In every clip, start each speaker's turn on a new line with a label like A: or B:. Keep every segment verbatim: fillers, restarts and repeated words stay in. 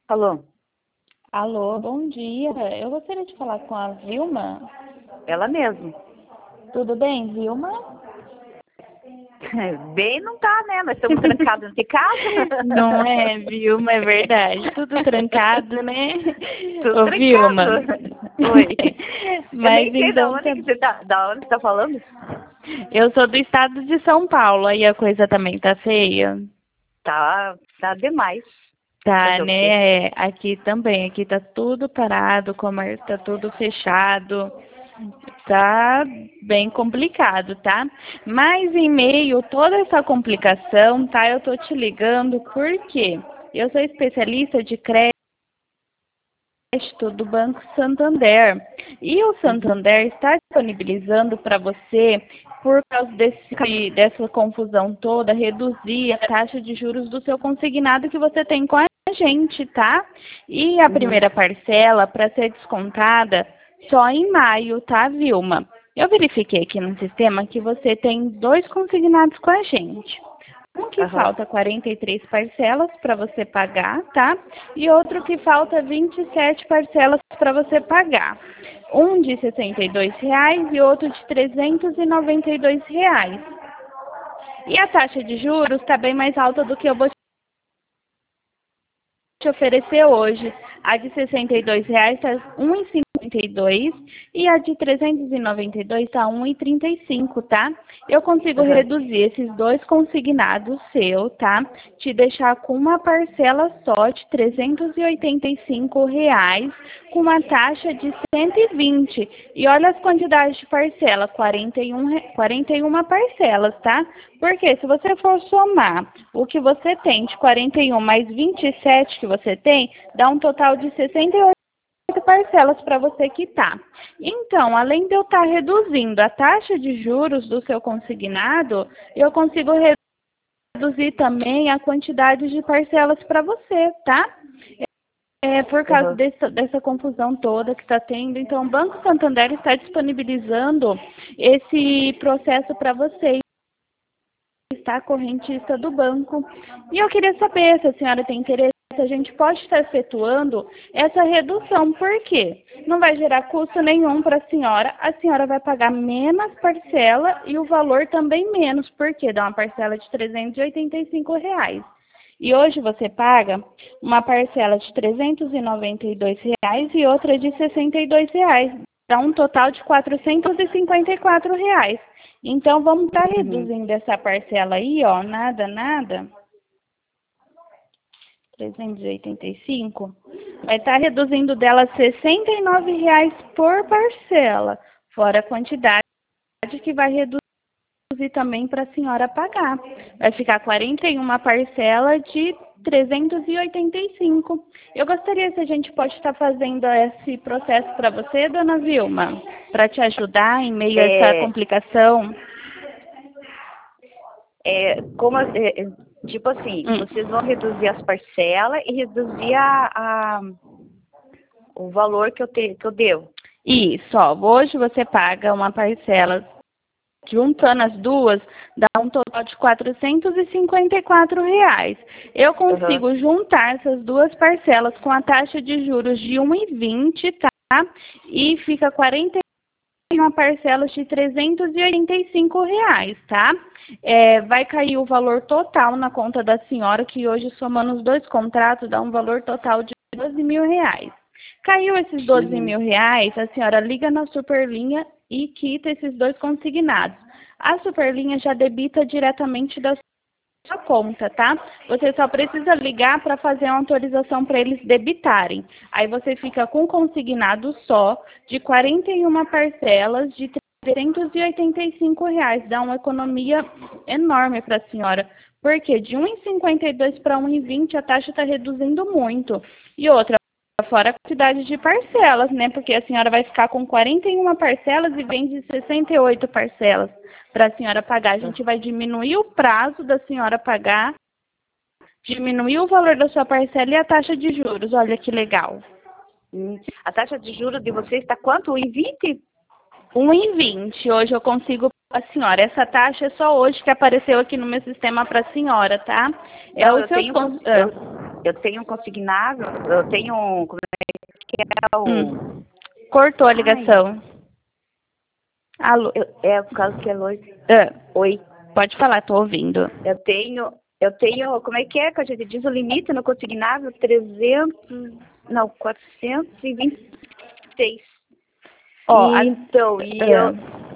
A: Alô,
B: Alô, bom dia. Eu gostaria de falar com a Vilma.
A: ela mesmo.
B: Tudo bem, Vilma?
A: Bem não tá, né? Nós estamos trancados dentro de casa.
B: Não é, Vilma, é verdade. Tudo trancado, né?
A: Tudo
B: Ô, Vilma.
A: trancado. Oi. Eu
B: Mas
A: nem sei da
B: então,
A: onde
B: tá-
A: que você tá, da onde você tá falando.
B: eu sou do estado de São Paulo, aí a coisa também tá feia.
A: Tá, tá demais.
B: Tá,
A: Fazer o quê?
B: né? Aqui também, aqui tá tudo parado, o comércio tá tudo fechado. Tá bem complicado, tá? Mas em meio a toda essa complicação, tá? Eu tô te ligando porque eu sou especialista de crédito do Banco Santander. E o
A: Uhum.
B: Santander está disponibilizando para você, por causa desse, dessa confusão toda, reduzir a taxa de juros do seu consignado que você tem com a gente, tá? E a
A: Uhum.
B: primeira parcela para ser descontada só em maio, tá, Vilma? Eu verifiquei aqui no sistema que você tem dois consignados com a gente. Um que
A: Aham.
B: falta quarenta e três parcelas para você pagar, tá? E outro que falta vinte e sete parcelas para você pagar. Um de sessenta e dois reais e outro de trezentos e noventa e dois reais. E a taxa de juros está bem mais alta do que eu vou te oferecer hoje. A de sessenta e dois reais está um e cinquenta e dois e a de trezentos e noventa e dois está um e trinta e cinco, tá? Eu consigo
A: Aham.
B: reduzir esses dois consignados seu, tá? Te deixar com uma parcela só de trezentos e oitenta e cinco reais com uma taxa de cento e vinte. E olha as quantidades de parcela, quarenta e um, re- quarenta e uma parcelas, tá? Porque se você for somar o que você tem de quarenta e um mais vinte e sete que você tem, dá um total de sessenta e oito parcelas para você quitar. Então, além de eu estar reduzindo a taxa de juros do seu consignado, eu consigo reduzir também a quantidade de parcelas para você, tá? É por causa
A: Aham.
B: dessa, dessa confusão toda que está tendo, então o Banco Santander está disponibilizando esse processo para você, está correntista do banco. E eu queria saber se a senhora tem interesse, se a gente pode estar efetuando essa redução. Por quê? Não vai gerar custo nenhum para a senhora, a senhora vai pagar menos parcela e o valor também menos, porque dá uma parcela de trezentos e oitenta e cinco reais. E hoje você paga uma parcela de trezentos e noventa e dois reais e outra de sessenta e dois reais. Dá um total de quatrocentos e cinquenta e quatro reais. Então, vamos estar
A: Uhum.
B: reduzindo essa parcela aí, ó, nada, nada, trezentos e oitenta e cinco, vai estar reduzindo dela sessenta e nove reais por parcela, fora a quantidade que vai reduzir também para a senhora pagar. Vai ficar quarenta e uma parcela de trezentos e oitenta e cinco. Eu gostaria se a gente pode estar fazendo esse processo para você, dona Vilma, para te ajudar em meio a essa
A: É,
B: complicação.
A: é, como, é, é, tipo assim,
B: Hum.
A: vocês vão reduzir as parcelas e reduzir a, a- o valor que eu, te, que eu devo.
B: Isso, ó, hoje você paga uma parcela, juntando as duas, dá um total de quatrocentos e cinquenta e quatro reais. Eu
A: Aham.
B: consigo juntar essas duas parcelas com a taxa de juros de um e vinte, tá? E fica quarenta e uma parcelas de trezentos e oitenta e cinco reais, tá? É, vai cair o valor total na conta da senhora, que hoje, somando os dois contratos, dá um valor total de doze mil reais. Caiu esses doze
A: Uhum.
B: mil reais, a senhora liga na Superlinha e quita esses dois consignados. A Superlinha já debita diretamente da sua conta, tá? Você só precisa ligar para fazer uma autorização para eles debitarem. Aí você fica com consignado só de quarenta e uma parcelas de trezentos e oitenta e cinco reais. Dá uma economia enorme para a senhora. Porque de um e cinquenta e dois para um e vinte a taxa está reduzindo muito. E outra, fora a quantidade de parcelas, né? Porque a senhora vai ficar com quarenta e uma parcelas e vende sessenta e oito parcelas para a senhora pagar. A gente vai diminuir o prazo da senhora pagar, diminuir o valor da sua parcela e a taxa de juros. Olha que legal.
A: Hum. A taxa de juros de vocês está quanto? Em vinte?
B: um e vinte. Hoje eu consigo para a senhora. Essa taxa é só hoje que apareceu aqui no meu sistema para a senhora, tá? É
A: Não,
B: os
A: eu
B: seus
A: tenho,
B: cons...
A: eu,
B: ah.
A: eu tenho um consignado, eu tenho um, como é que é o...
B: Hum. Cortou a ligação.
A: Ai, alô? Eu, é por causa que é Lois.
B: Ah,
A: Oi.
B: pode falar, tô ouvindo.
A: Eu tenho, eu tenho, como é que é que a gente diz o limite no consignado? trezentos, não, quatrocentos e vinte e seis.
B: Ó,
A: e, então, e
B: ah,
A: eu...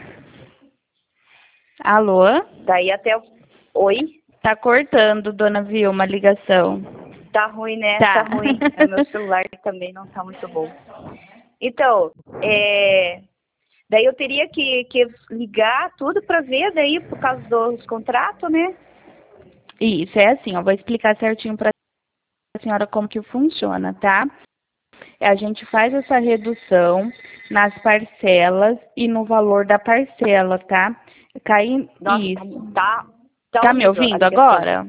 B: Alô?
A: Daí até... Oi?
B: Tá cortando, dona Vilma, a ligação.
A: Tá ruim, né?
B: Tá.
A: Tá ruim. O meu celular também não tá muito bom. Então, é... daí eu teria que, que ligar tudo para ver daí por causa dos contratos, né?
B: Isso, é assim, ó, vou explicar certinho para a senhora como que funciona, tá? A gente faz essa redução nas parcelas e no valor da parcela, tá? Cai
A: Nossa,
B: isso.
A: tá, tá,
B: Tá me
A: horrível a
B: ouvindo
A: ligação.
B: agora?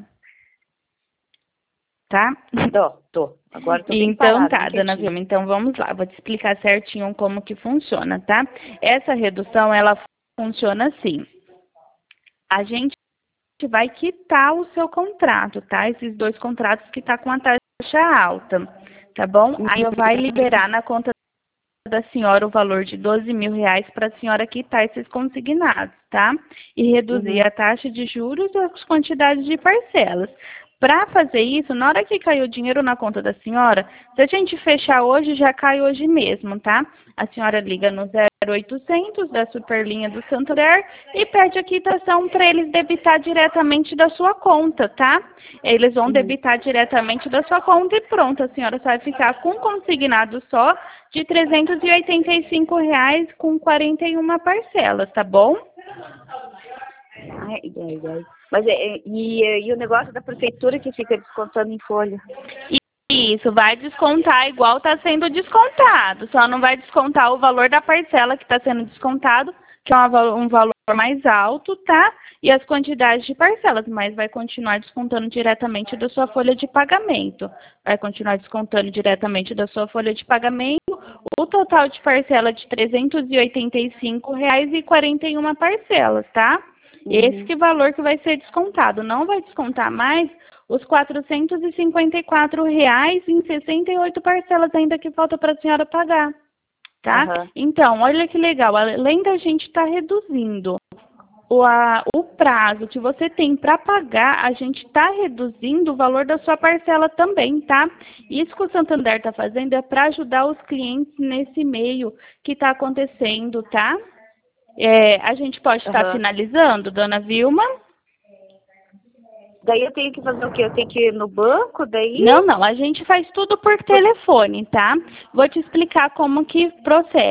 B: Tá?
A: Tô, tô. Agora tô bem
B: Então
A: parada,
B: tá,
A: bem
B: dona
A: quietinha.
B: Vilma, então vamos lá, vou te explicar certinho como que funciona, tá? Essa redução, ela funciona assim. A gente vai quitar o seu contrato, tá? Esses dois contratos que tá com a taxa alta, tá bom? Aí vai liberar na conta da senhora o valor de doze mil reais para a senhora quitar esses consignados, tá? E reduzir
A: Uhum.
B: a taxa de juros e as quantidades de parcelas. Para fazer isso, na hora que caiu o dinheiro na conta da senhora, se a gente fechar hoje, já cai hoje mesmo, tá? A senhora liga no zero oitocentos da Superlinha do Santander e pede a quitação para eles debitar diretamente da sua conta, tá? Eles vão
A: Uhum.
B: debitar diretamente da sua conta e pronto, a senhora só vai ficar com um consignado só de trezentos e oitenta e cinco reais com quarenta e uma parcelas, tá bom?
A: Ai, ai, ai. Mas é, e, e o negócio da prefeitura que fica descontando em folha?
B: Isso, vai descontar igual está sendo descontado, só não vai descontar o valor da parcela que está sendo descontado, que é um valor mais alto, tá? E as quantidades de parcelas, mas vai continuar descontando diretamente da sua folha de pagamento. Vai continuar descontando diretamente da sua folha de pagamento o total de parcela de trezentos e oitenta e cinco reais e quarenta e uma parcelas, tá?
A: Uhum.
B: Esse valor que vai ser descontado. Não vai descontar mais os quatrocentos e cinquenta e quatro reais em sessenta e oito parcelas ainda que falta para a senhora pagar, tá?
A: Uhum.
B: Então, olha que legal, além da gente estar tá reduzindo o, a, o prazo que você tem para pagar, a gente está reduzindo o valor da sua parcela também, tá? Isso que o Santander está fazendo é para ajudar os clientes nesse meio que está acontecendo, tá? É, a gente pode estar tá
A: Uhum.
B: finalizando, dona Vilma?
A: Daí eu tenho que fazer o quê? Eu tenho que ir no banco, daí?
B: Não, não, a gente faz tudo por telefone, tá? Vou te explicar como que procede.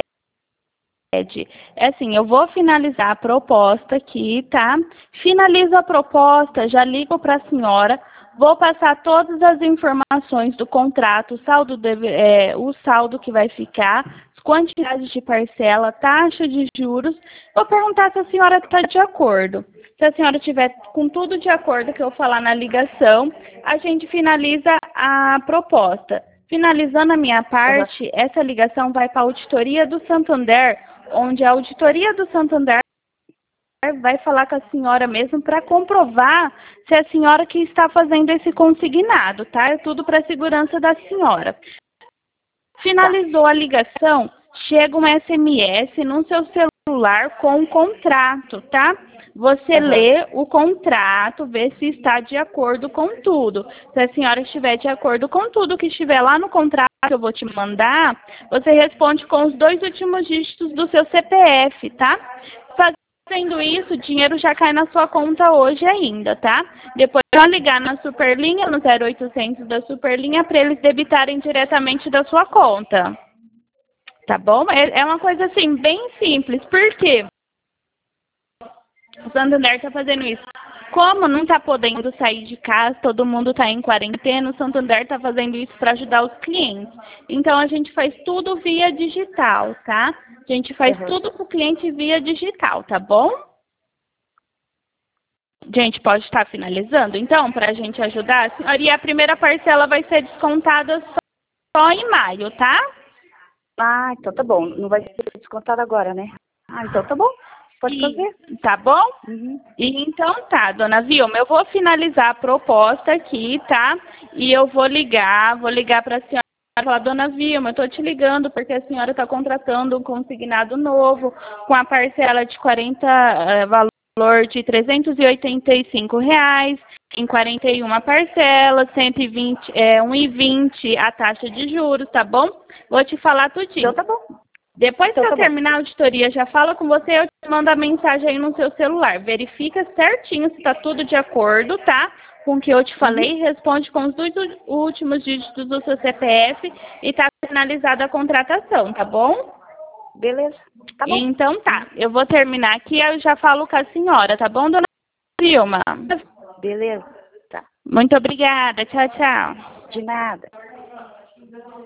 B: É assim, eu vou finalizar a proposta aqui, tá? Finalizo a proposta, já ligo para a senhora, vou passar todas as informações do contrato, saldo deve, é, o saldo que vai ficar, quantidade de parcela, taxa de juros. Vou perguntar se a senhora está de acordo. Se a senhora estiver com tudo de acordo que eu falar na ligação, a gente finaliza a proposta. Finalizando a minha parte, uhum. Essa ligação vai para a auditoria do Santander, onde a auditoria do Santander vai falar com a senhora mesmo para comprovar se é a senhora que está fazendo esse consignado, tá? É tudo para a segurança da senhora. Finalizou a ligação, chega um S M S no seu celular com o contrato, tá? Você uhum. lê o contrato, vê se está de acordo com tudo. Se a senhora estiver de acordo com tudo que estiver lá no contrato que eu vou te mandar, você responde com os dois últimos dígitos do seu C P F, tá? Fazendo isso, o dinheiro já cai na sua conta hoje ainda, tá? Depois é só ligar na Superlinha, no zero oitocentos da Superlinha, para eles debitarem diretamente da sua conta. Tá bom? É, é uma coisa assim, bem simples. Por quê? O Santander está fazendo isso. Como não está podendo sair de casa, todo mundo está em quarentena, o Santander está fazendo isso para ajudar os clientes. Então, a gente faz tudo via digital, tá? A gente faz uhum. tudo para o cliente via digital, tá bom? Gente, pode estar finalizando? Então, para a gente ajudar, a senhora, e a primeira parcela vai ser descontada só em maio, tá?
A: Ah, então tá bom. Não vai ser descontado agora, né? Ah, então tá bom. pode fazer.
B: Tá bom?
A: Uhum.
B: E então tá, dona Vilma, eu vou finalizar a proposta aqui, tá? E eu vou ligar, vou ligar para a senhora e falar, dona Vilma, eu tô te ligando porque a senhora está contratando um consignado novo com a parcela de quarenta, uh, valor de trezentos e oitenta e cinco reais, em quarenta e uma parcelas, cento e vinte, é, um e vinte a taxa de juros, tá bom? Vou te falar tudinho.
A: Então tá bom.
B: Depois
A: Então
B: que
A: tá
B: eu
A: bom.
B: terminar a auditoria, já falo com você, eu te mando a mensagem aí no seu celular. Verifica certinho se está tudo de acordo, tá? Com o que eu te falei,
A: Uhum.
B: responde com os dois últimos dígitos do seu C P F e tá finalizada a contratação, tá bom?
A: Beleza. Tá bom.
B: Então tá, eu vou terminar aqui e eu já falo com a senhora, tá bom, dona Vilma?
A: Beleza. Tá.
B: Muito obrigada, tchau, tchau.
A: De nada.